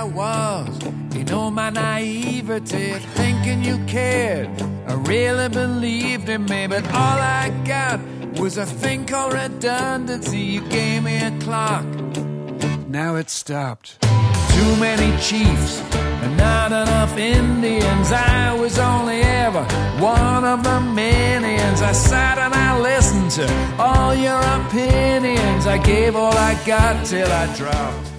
was, you know, my naivety, thinking you cared. I really believed in me, but all I got was a thing called redundancy. You gave me a clock, now it's stopped. Too many chiefs and not enough Indians. I was only ever one of the minions. I sat and I listened to all your opinions. I gave all I got till I dropped.